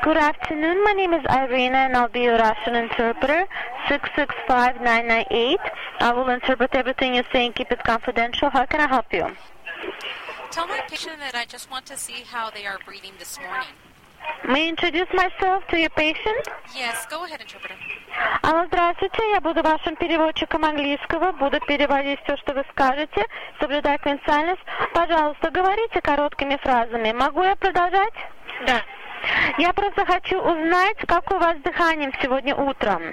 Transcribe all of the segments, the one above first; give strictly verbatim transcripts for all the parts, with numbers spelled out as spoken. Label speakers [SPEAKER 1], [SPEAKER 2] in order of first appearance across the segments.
[SPEAKER 1] Good afternoon. My name is Irina, and I'll be your Russian interpreter. six six five nine nine eight. I will interpret everything you're saying. Keep it confidential. How can I help you?
[SPEAKER 2] Tell my patient that I just want to see how they are breathing this morning.
[SPEAKER 1] May I introduce myself to your patient?
[SPEAKER 2] Yes, go ahead, interpreter.
[SPEAKER 1] Алло, здравствуйте. Я буду вашим переводчиком английского. Буду переводить все, что вы скажете, соблюдая конфиденциальность. Пожалуйста, говорите короткими фразами. Могу я продолжать?
[SPEAKER 3] Да.
[SPEAKER 1] Я просто хочу узнать, как у вас с дыханием сегодня утром.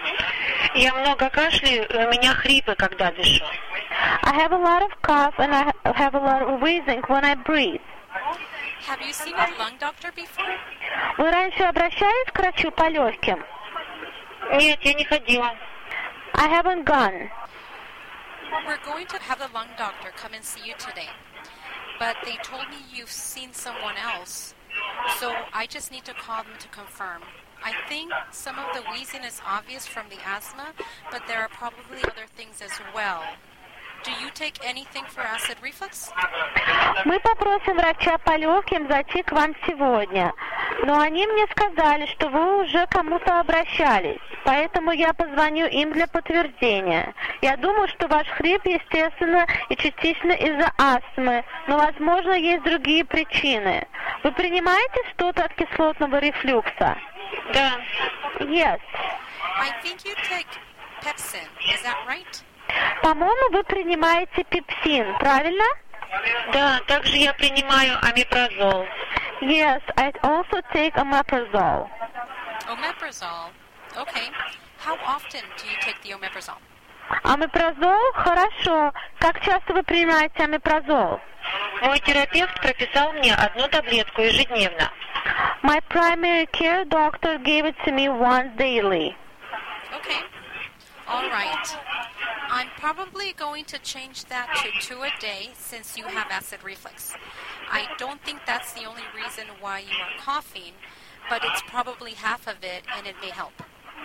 [SPEAKER 3] Я много кашляю, у меня хрипы, когда дышу.
[SPEAKER 1] I have a lot of cough and I have a lot of wheezing when I breathe.
[SPEAKER 2] Have you seen a lung doctor before?
[SPEAKER 1] Вы раньше обращались к врачу по легким?
[SPEAKER 3] Нет, я не ходила.
[SPEAKER 1] I haven't gone.
[SPEAKER 2] We're going to have the lung doctor come and see you today. But they told me you've seen someone else. So I just need to call them to confirm. I think some of the wheezing is obvious from the asthma, but there are probably other things as well. Do you take anything for acid reflux?
[SPEAKER 1] Мы попросим врача по легким зайти к вам сегодня. Но они мне сказали, что вы уже кому-то обращались. Поэтому я позвоню им для подтверждения. Я думаю, что ваш хрип, естественно, и частично из-за астмы. Но, возможно, есть другие причины. Вы принимаете что-то от кислотного рефлюкса?
[SPEAKER 3] Да.
[SPEAKER 1] Yes.
[SPEAKER 2] I think you take Pepsin. Is that right?
[SPEAKER 1] По-моему, вы принимаете пепсин, правильно?
[SPEAKER 3] Да, также я принимаю омепразол.
[SPEAKER 1] Yes, I also take omeprazole.
[SPEAKER 2] Omeprazole. Okay. How often do you take the omeprazole?
[SPEAKER 1] Омепразол? Хорошо. Как часто вы принимаете омепразол?
[SPEAKER 3] Мой терапевт прописал мне одну таблетку ежедневно.
[SPEAKER 1] My primary care doctor gave it to me once daily.
[SPEAKER 2] Okay. All right. I'm probably going to change that to two a day since you have acid reflux. I don't think that's the only reason why you are coughing, but it's probably half of it and it may help.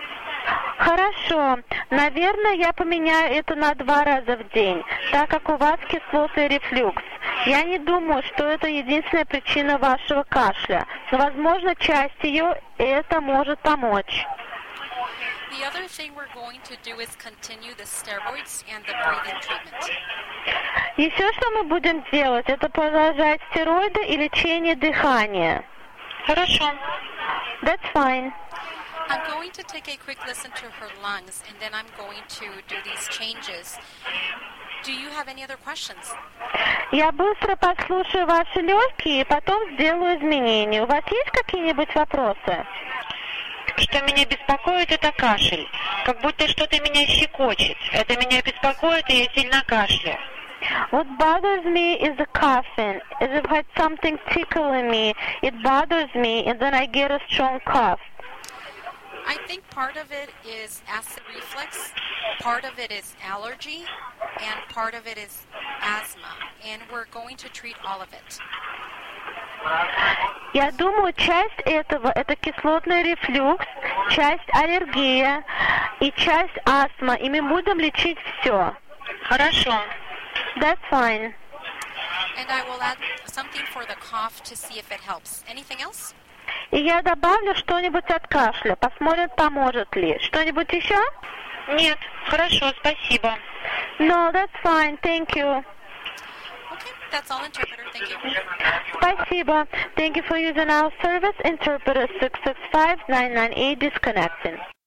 [SPEAKER 1] Хорошо. Наверное, я поменяю это на два раза в день, так как у вас кислотный рефлюкс. Я не думаю, что это единственная причина вашего кашля, но, возможно, часть ее это может помочь.
[SPEAKER 2] The other thing we're going to do is continue the steroids and the breathing treatment.
[SPEAKER 1] Еще что мы будем делать, это продолжать стероиды и лечение дыхания.
[SPEAKER 3] Хорошо.
[SPEAKER 1] That's fine.
[SPEAKER 2] I'm going to take a quick listen to her lungs, and then I'm going to do these changes. Do you have any other questions?
[SPEAKER 1] Я быстро послушаю ваши легкие и потом сделаю изменения. У вас есть какие-нибудь вопросы?
[SPEAKER 3] Что меня беспокоит, это кашель. Как будто что-то меня щекочет. Это меня беспокоит, и я сильно кашляю.
[SPEAKER 1] What bothers me is the coughing. As if I had something tickling me, it bothers me, and then I get a strong cough.
[SPEAKER 2] I think part of it is acid reflux, part of it is allergy, and part of it is asthma. And we're going to treat all of it.
[SPEAKER 1] Я думаю, часть этого это кислотный рефлюкс, часть аллергия и часть астма. И мы будем лечить все.
[SPEAKER 3] Хорошо.
[SPEAKER 1] That's fine.
[SPEAKER 2] And I will add something for the cough to see if it helps. Anything else?
[SPEAKER 1] И я добавлю что-нибудь от кашля. Посмотрим, поможет ли. Что-нибудь еще?
[SPEAKER 3] Нет. Хорошо, спасибо.
[SPEAKER 1] No, that's fine. Thank you.
[SPEAKER 2] Okay, that's all, interpreter. Thank you.
[SPEAKER 1] Спасибо. Thank you for using our service. Interpreter six six five nine nine eight disconnecting.